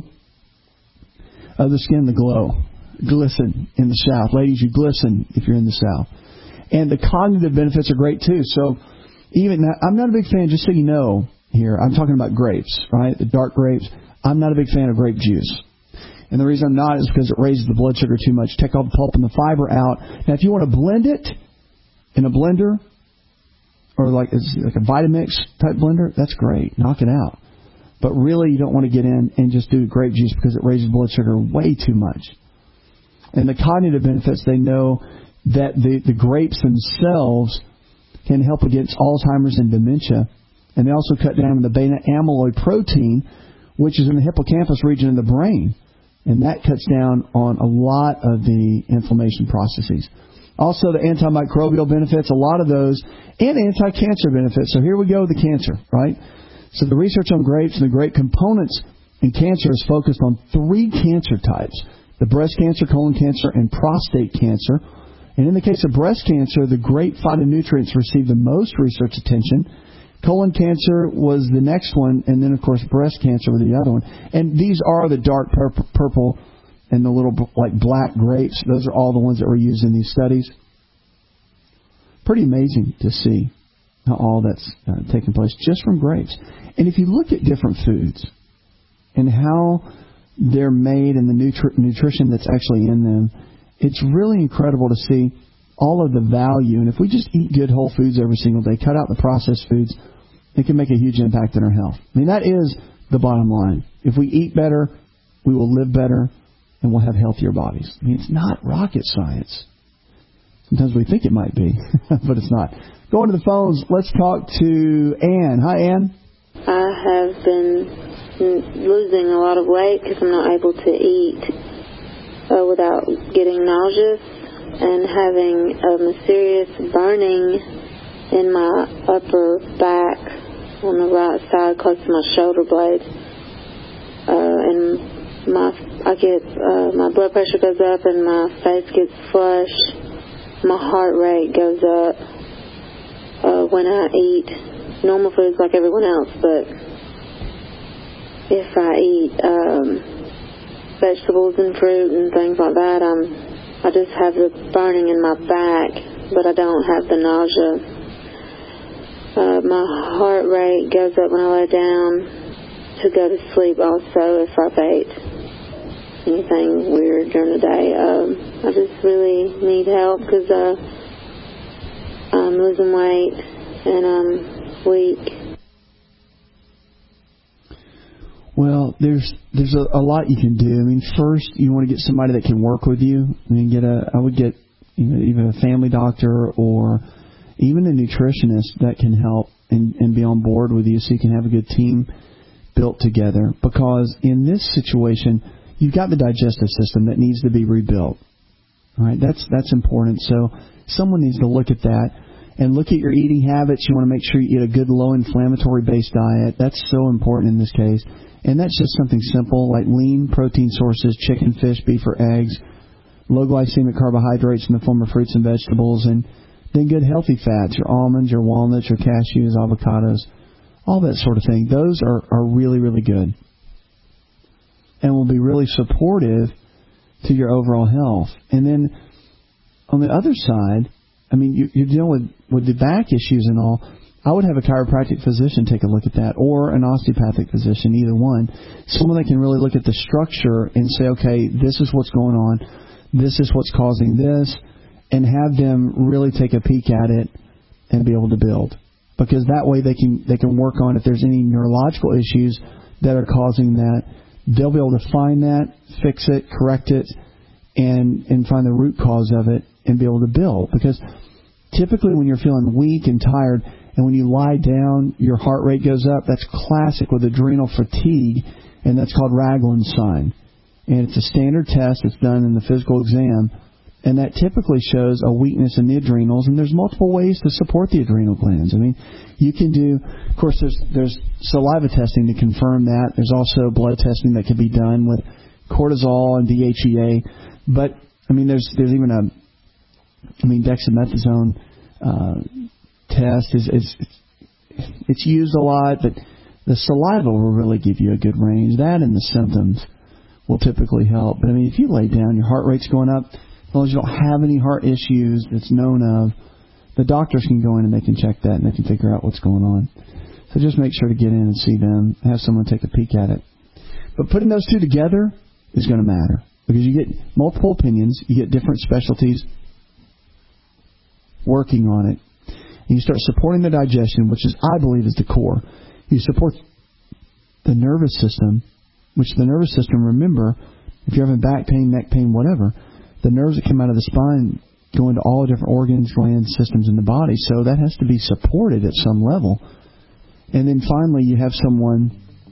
S3: Uh, the skin, the glow. Glisten in the South. Ladies, you glisten if you're in the South. And the cognitive benefits are great too. So even now, I'm not a big fan, just so you know here, I'm talking about grapes, right? The dark grapes. I'm not a big fan of grape juice. And the reason I'm not is because it raises the blood sugar too much. Take all the pulp and the fiber out. Now, if you want to blend it in a blender, or like it's like a Vitamix type blender, that's great. Knock it out. But really, you don't want to get in and just do grape juice because it raises blood sugar way too much. And the cognitive benefits, they know that the, the grapes themselves can help against Alzheimer's and dementia. And they also cut down on the beta-amyloid protein, which is in the hippocampus region of the brain. And that cuts down on a lot of the inflammation processes. Also, the antimicrobial benefits, a lot of those, and anti-cancer benefits. So here we go with the cancer, right? So the research on grapes and the grape components in cancer is focused on three cancer types: the breast cancer, colon cancer, and prostate cancer. And in the case of breast cancer, the grape phytonutrients received the most research attention. Colon cancer was the next one, and then, of course, breast cancer was the other one. And these are the dark purple, purple and the little, like, black grapes. Those are all the ones that were used in these studies. Pretty amazing to see how all that's uh, taking place just from grapes. And if you look at different foods and how they're made and the nutri- nutrition that's actually in them, it's really incredible to see all of the value. And if we just eat good whole foods every single day, cut out the processed foods, it can make a huge impact on our health. I mean, that is the bottom line. If we eat better, we will live better, and we'll have healthier bodies. I mean, it's not rocket science. Sometimes we think it might be, but it's not. Going to the phones, let's talk to Ann. Hi, Ann.
S18: I have been losing a lot of weight because I'm not able to eat uh, without getting nauseous and having a mysterious burning in my upper back on the right side close to my shoulder blade. Uh, and my I get uh, my blood pressure goes up and my face gets flushed. My heart rate goes up uh, when I eat normal foods like everyone else, but if I eat um, vegetables and fruit and things like that, I'm, I just have the burning in my back, but I don't have the nausea. Uh, my heart rate goes up when I lay down to go to sleep also if I've ate anything weird during the day. Um, I just really need help because uh, I'm losing weight and I'm weak.
S3: Well, there's there's a, a lot you can do. I mean, first you want to get somebody that can work with you. I mean, get a I would get you know, even a family doctor or even a nutritionist that can help and, and be on board with you, so you can have a good team built together. Because in this situation, you've got the digestive system that needs to be rebuilt. All right, that's that's important. So someone needs to look at that and look at your eating habits. You want to make sure you eat a good low inflammatory based diet. That's so important in this case. And that's just something simple like lean protein sources, chicken, fish, beef, or eggs, low glycemic carbohydrates in the form of fruits and vegetables, and then good healthy fats, your almonds, your walnuts, your cashews, avocados, all that sort of thing. Those are, are really, really good and will be really supportive to your overall health. And then on the other side, I mean, you, you're dealing with, with the back issues and all. I would have a chiropractic physician take a look at that, or an osteopathic physician, either one. Someone that can really look at the structure and say, okay, this is what's going on, this is what's causing this, and have them really take a peek at it and be able to build. Because that way they can they can work on if there's any neurological issues that are causing that. They'll be able to find that, fix it, correct it, and, and find the root cause of it and be able to build. Because typically when you're feeling weak and tired, and when you lie down, your heart rate goes up. That's classic with adrenal fatigue, and that's called Ragland's sign. And it's a standard test that's done in the physical exam, and that typically shows a weakness in the adrenals. And there's multiple ways to support the adrenal glands. I mean, you can do, of course, there's there's saliva testing to confirm that. There's also blood testing that can be done with cortisol and D H E A. But I mean, there's there's even a, I mean, dexamethasone uh, test is, is it's used a lot, but the saliva will really give you a good range. That and the symptoms will typically help. But I mean, if you lay down, your heart rate's going up, as long as you don't have any heart issues that's known of, the doctors can go in and they can check that and they can figure out what's going on. So just make sure to get in and see them, have someone take a peek at it. But putting those two together is going to matter, because you get multiple opinions, you get different specialties working on it, and you start supporting the digestion, which is, I believe, is the core. You support the nervous system, which the nervous system, remember, if you're having back pain, neck pain, whatever, the nerves that come out of the spine go into all the different organs, glands, systems in the body. So that has to be supported at some level. And then finally, you have someone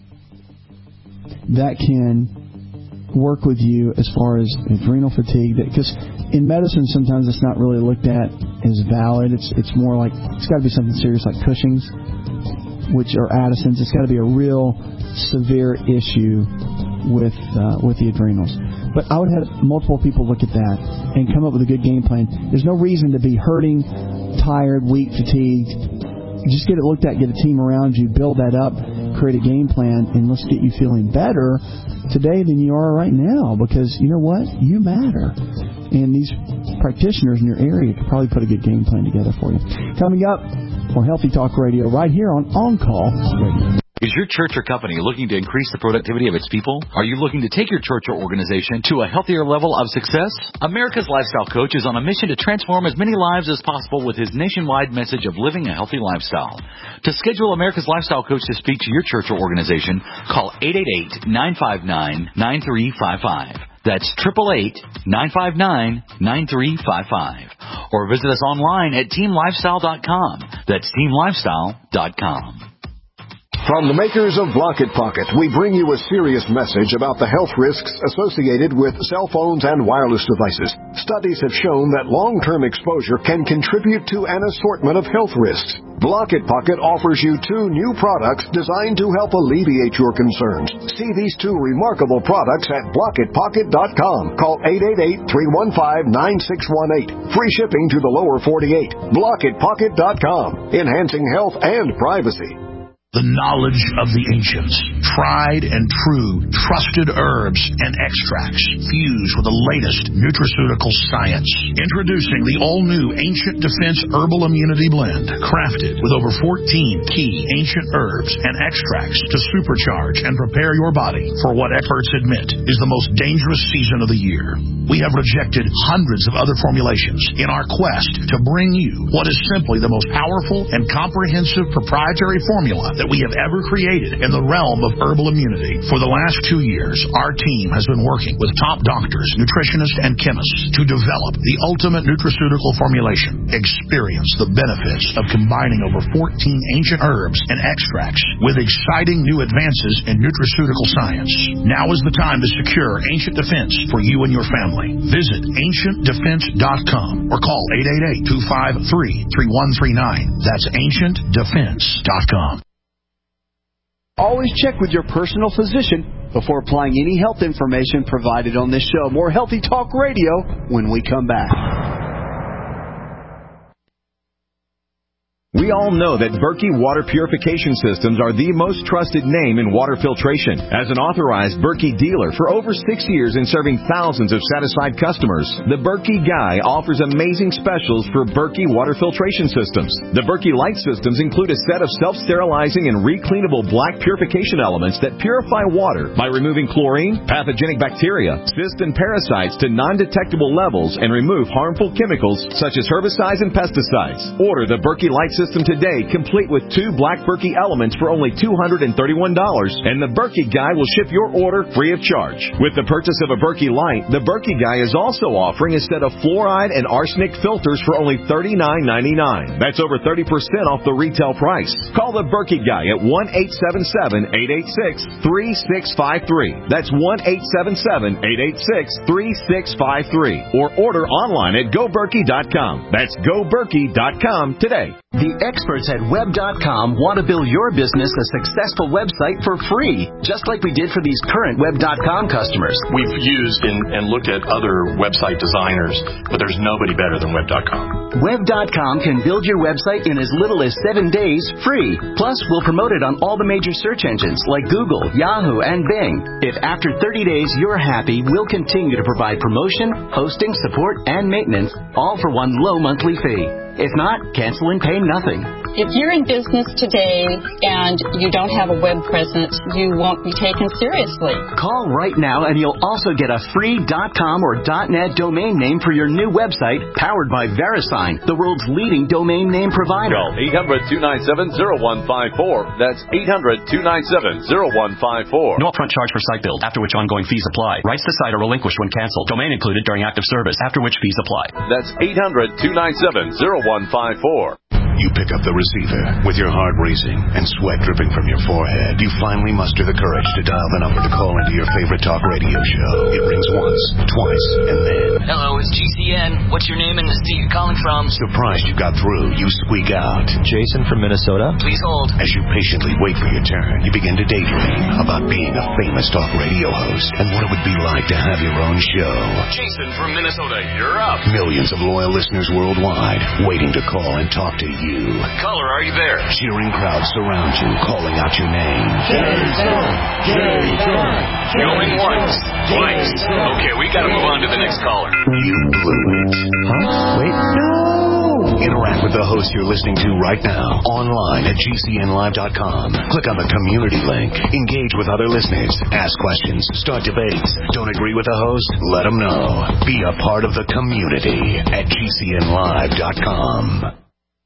S3: that can work with you as far as adrenal fatigue. Because in medicine, sometimes it's not really looked at as valid. It's it's more like, it's got to be something serious like Cushing's, which are Addison's. It's got to be a real severe issue with uh, with the adrenals. But I would have multiple people look at that and come up with a good game plan. There's no reason to be hurting, tired, weak, fatigued. Just get it looked at, get a team around you, build that up, create a game plan, and let's get you feeling better today than you are right now. Because you know what? You matter. And these practitioners in your area could probably put a good game plan together for you. Coming up, more Healthy Talk Radio right here on On Call Radio.
S12: Is your church or company looking to increase the productivity of its people? Are you looking to take your church or organization to a healthier level of success? America's Lifestyle Coach is on a mission to transform as many lives as possible with his nationwide message of living a healthy lifestyle. To schedule America's Lifestyle Coach to speak to your church or organization, call eight eight eight, nine five nine, nine three five five. That's eight eight eight, nine five nine, nine three five five. Or visit us online at team lifestyle dot com. That's team lifestyle dot com.
S19: From the makers of Block It Pocket, we bring you a serious message about the health risks associated with cell phones and wireless devices. Studies have shown that long-term exposure can contribute to an assortment of health risks. Block It Pocket offers you two new products designed to help alleviate your concerns. See these two remarkable products at block it pocket dot com. Call eight eight eight, three one five, nine six one eight. Free shipping to the lower forty-eight. block it pocket dot com. Enhancing health and privacy.
S20: The knowledge of the ancients, tried and true, trusted herbs and extracts fused with the latest nutraceutical science. Introducing the all-new Ancient Defense Herbal Immunity Blend, crafted with over fourteen key ancient herbs and extracts to supercharge and prepare your body for what experts admit is the most dangerous season of the year. We have rejected hundreds of other formulations in our quest to bring you what is simply the most powerful and comprehensive proprietary formula that we have ever created in the realm of herbal immunity. For the last two years, our team has been working with top doctors, nutritionists, and chemists to develop the ultimate nutraceutical formulation. Experience the benefits of combining over fourteen ancient herbs and extracts with exciting new advances in nutraceutical science. Now is the time to secure Ancient Defense for you and your family. Visit ancient defense dot com or call eight eight eight, two five three, three one three nine. That's ancient defense dot com.
S3: Always check with your personal physician before applying any health information provided on this show. More Healthy Talk Radio when we come back.
S21: We all know that Berkey Water Purification Systems are the most trusted name in water filtration. As an authorized Berkey dealer for over six years and serving thousands of satisfied customers, the Berkey Guy offers amazing specials for Berkey Water Filtration Systems. The Berkey Light Systems include a set of self-sterilizing and recleanable black purification elements that purify water by removing chlorine, pathogenic bacteria, cysts, and parasites to non-detectable levels and remove harmful chemicals such as herbicides and pesticides. Order the Berkey Light System today, complete with two black Berkey elements for only two hundred thirty-one dollars, and the Berkey Guy will ship your order free of charge. With the purchase of a Berkey Light, the Berkey Guy is also offering a set of fluoride and arsenic filters for only thirty-nine ninety-nine. That's over thirty percent off the retail price. Call the Berkey Guy at one eight seven seven, eight eight six, three six five three. That's one eight seven seven, eight eight six, three six five three. Or order online at go berkey dot com. That's go berkey dot com today.
S22: The experts at web dot com want to build your business a successful website for free, just like we did for these current web dot com customers.
S23: We've used and, and looked at other website designers, but there's nobody better than web dot com.
S22: web dot com can build your website in as little as seven days free. Plus, we'll promote it on all the major search engines like Google, Yahoo, and Bing. If after thirty days you're happy, we'll continue to provide promotion, hosting, support, and maintenance, all for one low monthly fee. If not, cancel and pay nothing.
S24: If you're in business today and you don't have a web presence, you won't be taken seriously.
S22: Call right now and you'll also get a free .com or .net domain name for your new website, powered by VeriSign, the world's leading domain name provider.
S25: Call eight hundred, two nine seven, zero one five four. That's eight hundred, two nine seven, zero one five four.
S16: No upfront charge for site build, after which ongoing fees apply. Rights to site are relinquished when canceled. Domain included during active service, after which fees apply.
S25: That's eight hundred, two nine seven, zero one five four.
S26: You pick up the receiver with your heart racing and sweat dripping from your forehead. You finally muster the courage to dial the number to call into your favorite talk radio show. It rings once, twice, and then...
S27: Hello, it's G C N. What's your name and the state you're calling from?
S26: Surprised you got through, you squeak out.
S28: Jason from Minnesota.
S27: Please hold.
S26: As you patiently wait for your turn, you begin to daydream about being a famous talk radio host and what it would be like to have your own show.
S27: Jason from Minnesota, you're up.
S26: Millions of loyal listeners worldwide waiting to call and talk to you. You.
S27: Caller, are you there?
S26: Cheering crowds surround you, calling out your name.
S27: Jason! Jason! Going once, twice. Okay, we gotta move on to the next caller.
S26: You blew it.
S28: Huh? Wait. No!
S26: Interact with the host you're listening to right now online at G C N live dot com. Click on the community link. Engage with other listeners. Ask questions. Start debates. Don't agree with the host? Let them know. Be a part of the community at G C N live dot com.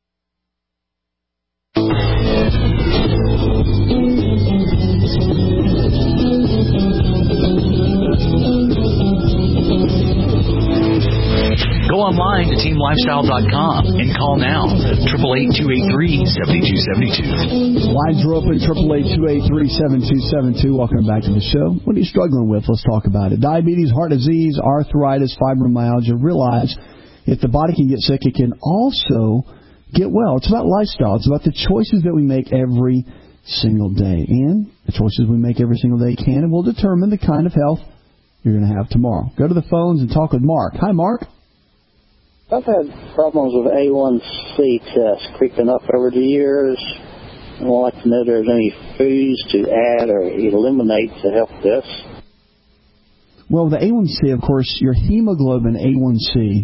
S12: Go online to team lifestyle dot com and call now at eight eight eight, two eight three, seven two seven two.
S3: Lines are open, eight eight eight, two eight three, seven two seven two. Welcome back to the show. What are you struggling with? Let's talk about it. Diabetes, heart disease, arthritis, fibromyalgia. Realize if the body can get sick, it can also get well. It's about lifestyle. It's about the choices that we make every single day. And the choices we make every single day can and will determine the kind of health you're going to have tomorrow. Go to the phones and talk with Mark. Hi, Mark.
S1: I've had problems with A one C tests creeping up over the years. I'd like to know if there's any foods to add or eliminate to help this.
S3: Well, the A one C, of course, your hemoglobin A one C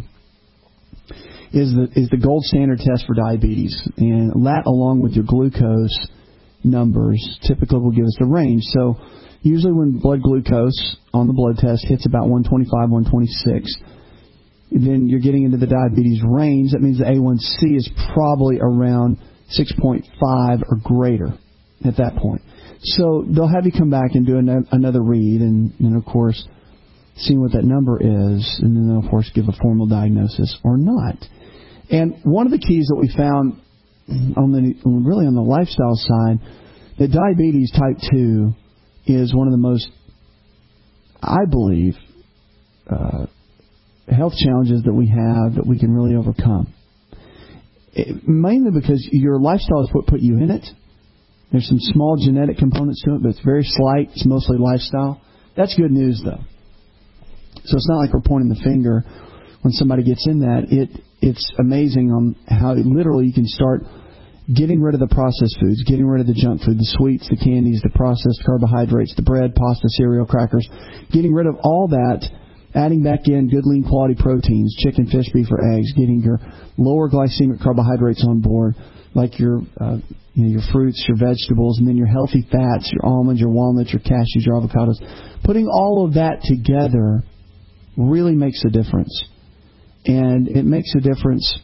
S3: is the is the gold standard test for diabetes. And that, along with your glucose numbers, typically will give us the range. So usually when blood glucose on the blood test hits about one twenty-five, one twenty-six, then you're getting into the diabetes range. That means the A one C is probably around six point five or greater at that point. So they'll have you come back and do an, another read and, and, of course, see what that number is, and then they'll, of course, give a formal diagnosis or not. And one of the keys that we found on the really on the lifestyle side, that diabetes type two is one of the most, I believe, uh, health challenges that we have that we can really overcome. It, mainly because your lifestyle is what put you in it. There's some small genetic components to it, but it's very slight. It's mostly lifestyle. That's good news, though. So it's not like we're pointing the finger when somebody gets in that. It It's amazing on how it, literally you can start getting rid of the processed foods, getting rid of the junk food, the sweets, the candies, the processed carbohydrates, the bread, pasta, cereal, crackers, getting rid of all that, adding back in good, lean, quality proteins, chicken, fish, beef, or eggs, getting your lower glycemic carbohydrates on board, like your uh, you know, your fruits, your vegetables, and then your healthy fats, your almonds, your walnuts, your cashews, your avocados. Putting all of that together really makes a difference. And it makes a difference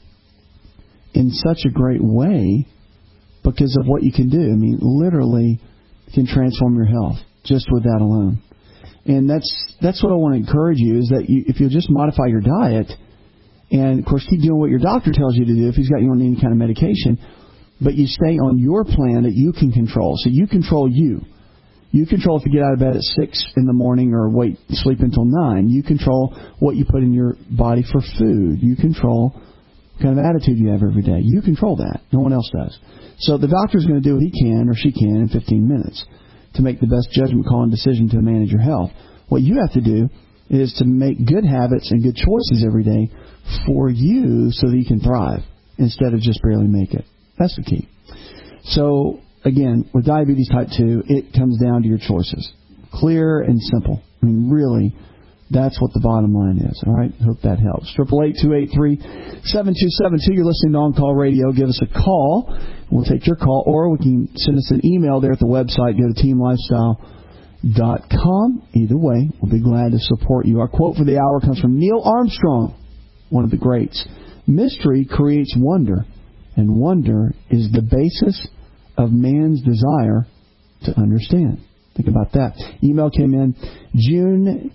S3: in such a great way because of what you can do. I mean, literally can transform your health just with that alone. And that's that's what I want to encourage you, is that you, if you'll just modify your diet and, of course, keep doing what your doctor tells you to do if he's got you on any kind of medication, but you stay on your plan that you can control. So you control you. You control if you get out of bed at six in the morning or wait, sleep until nine. You control what you put in your body for food. You control what kind of attitude you have every day. You control that. No one else does. So the doctor's going to do what he can or she can in fifteen minutes to make the best judgment call and decision to manage your health. What you have to do is to make good habits and good choices every day for you so that you can thrive instead of just barely make it. That's the key. So, again, with diabetes type two, it comes down to your choices. Clear and simple. I mean, really, that's what the bottom line is. All right? Hope that helps. eight eight eight, two eight three, seven two seven two. You're listening to On Call Radio. Give us a call. We'll take your call, or we can send us an email there at the website. Go to team lifestyle dot com. Either way, we'll be glad to support you. Our quote for the hour comes from Neil Armstrong, one of the greats. Mystery creates wonder, and wonder is the basis of man's desire to understand. Think about that. Email came in. June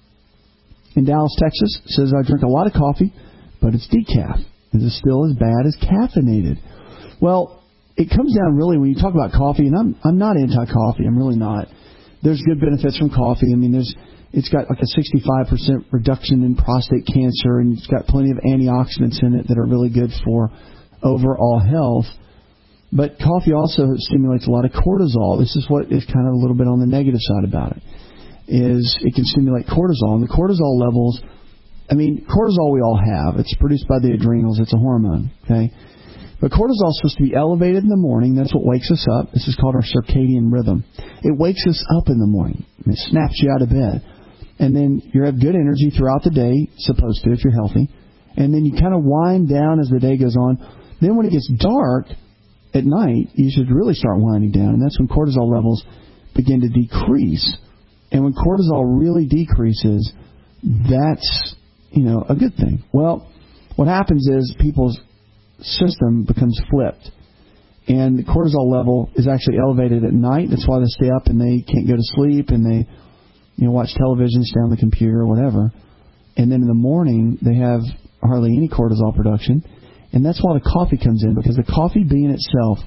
S3: in Dallas, Texas, says, I drink a lot of coffee, but it's decaf. Is it still as bad as caffeinated? Well, it comes down really when you talk about coffee, and I'm I'm not anti-coffee. I'm really not. There's good benefits from coffee. I mean, there's it's got like a sixty-five percent reduction in prostate cancer, and it's got plenty of antioxidants in it that are really good for overall health. But coffee also stimulates a lot of cortisol. This is what is kind of a little bit on the negative side about it, is it can stimulate cortisol. And the cortisol levels, I mean, cortisol we all have. It's produced by the adrenals. It's a hormone, okay? But cortisol is supposed to be elevated in the morning. That's what wakes us up. This is called our circadian rhythm. It wakes us up in the morning. It snaps you out of bed. And then you have good energy throughout the day, supposed to, if you're healthy. And then you kind of wind down as the day goes on. Then when it gets dark at night, you should really start winding down. And that's when cortisol levels begin to decrease. And when cortisol really decreases, that's, you know, a good thing. Well, what happens is people's system becomes flipped. And the cortisol level is actually elevated at night. That's why they stay up and they can't go to sleep and they, you know, watch television, stay on the computer or whatever. And then in the morning, they have hardly any cortisol production. And that's why the coffee comes in, because the coffee bean itself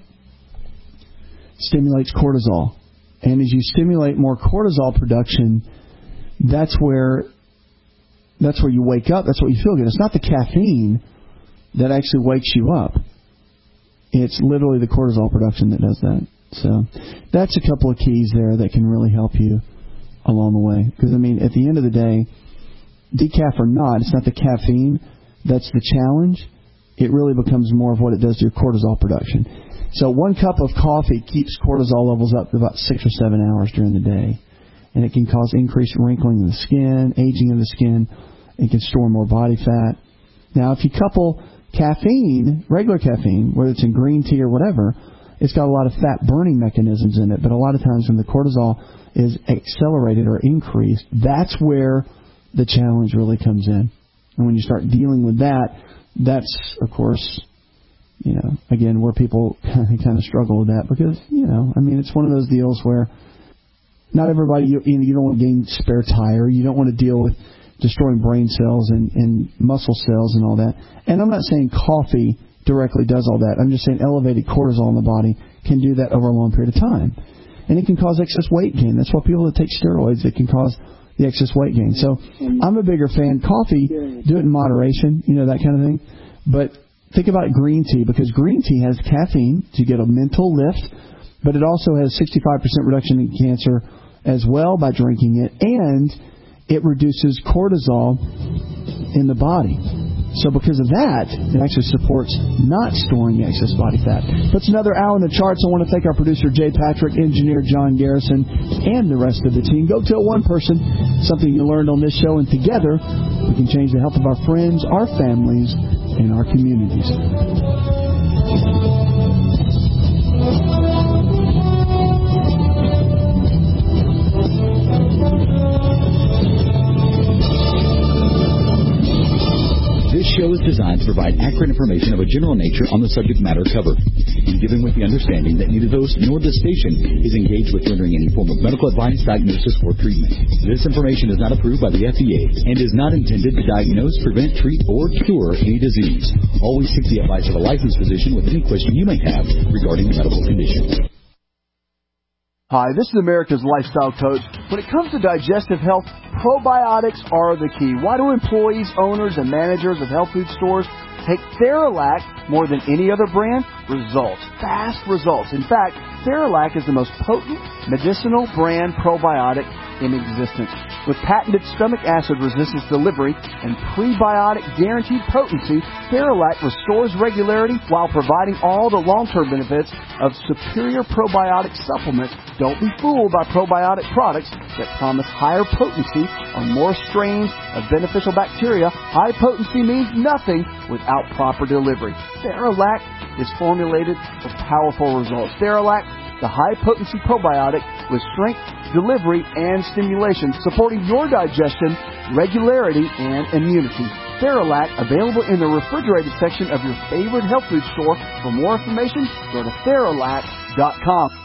S3: stimulates cortisol. And as you stimulate more cortisol production, that's where that's where you wake up. That's what you feel good. It's not the caffeine that actually wakes you up. It's literally the cortisol production that does that. So that's a couple of keys there that can really help you along the way. Because, I mean, at the end of the day, decaf or not, it's not the caffeine that's the challenge. It really becomes more of what it does to your cortisol production. So one cup of coffee keeps cortisol levels up to about six or seven hours during the day. And it can cause increased wrinkling of the skin, aging of the skin. It can store more body fat. Now, if you couple caffeine, regular caffeine, whether it's in green tea or whatever, it's got a lot of fat burning mechanisms in it. But a lot of times when the cortisol is accelerated or increased, that's where the challenge really comes in. And when you start dealing with that, that's, of course, you know, again, where people kind of struggle with that because, you know, I mean, it's one of those deals where not everybody, you, you don't want to gain spare tire. You don't want to deal with destroying brain cells and, and muscle cells and all that. And I'm not saying coffee directly does all that. I'm just saying elevated cortisol in the body can do that over a long period of time. And it can cause excess weight gain. That's why people that take steroids, it can cause the excess weight gain. So I'm a bigger fan. Coffee, do it in moderation, you know, that kind of thing. But think about green tea, because green tea has caffeine to get a mental lift, but it also has sixty-five percent reduction in cancer as well by drinking it, and it reduces cortisol in the body. So because of that, it actually supports not storing excess body fat. Puts another hour in the charts. I want to thank our producer, Jay Patrick, engineer John Garrison, and the rest of the team. Go tell one person something you learned on this show, and together we can change the health of our friends, our families, and our communities.
S2: This show is designed to provide accurate information of a general nature on the subject matter covered, and given with the understanding that neither the host nor the station is engaged with rendering any form of medical advice, diagnosis, or treatment. This information is not approved by the F D A and is not intended to diagnose, prevent, treat, or cure any disease. Always seek the advice of a licensed physician with any question you may have regarding a medical condition.
S3: Hi, this is America's Lifestyle Coach. When it comes to digestive health, probiotics are the key. Why do employees, owners, and managers of health food stores take Theralac more than any other brand? Results. Fast results. In fact, Theralac is the most potent medicinal brand probiotic in existence. With patented stomach acid resistance delivery and prebiotic guaranteed potency, Theralac restores regularity while providing all the long-term benefits of superior probiotic supplements. Don't be fooled by probiotic products that promise higher potency or more strains of beneficial bacteria. High potency means nothing without proper delivery. Theralac is formulated for powerful results. Theralac, the high-potency probiotic with strength, delivery, and stimulation, supporting your digestion, regularity, and immunity. Theralac, available in the refrigerated section of your favorite health food store. For more information, go to Theralac dot com.